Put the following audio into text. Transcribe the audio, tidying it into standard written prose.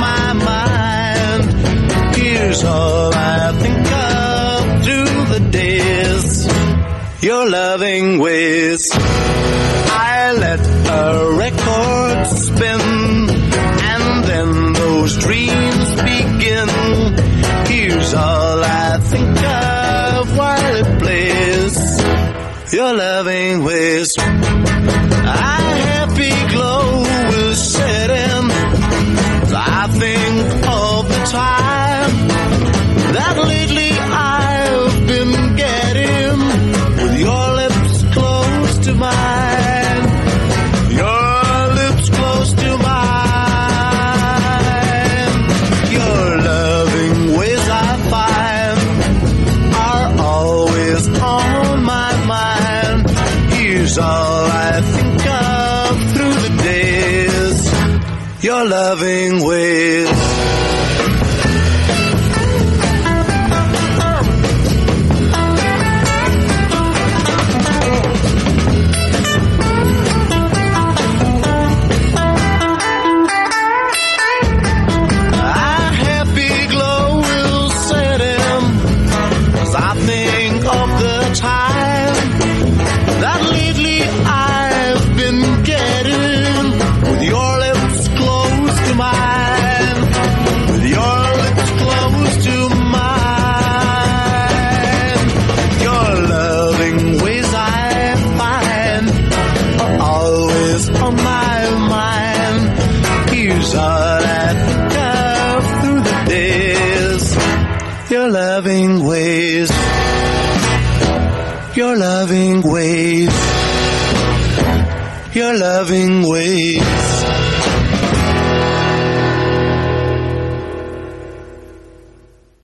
my mind. Here's all I think of through the days. Your loving ways. I let a record spin, and then those dreams begin. Here's all I think of while it plays. Your loving ways. A happy glow will set in. I think of the time that lately I've been getting, with your lips close to mine. Your lips close to mine. Your loving ways I find are always on my mind. Here's all I think of through the days. Your loving ways. Your loving ways. Your loving ways. Your loving ways.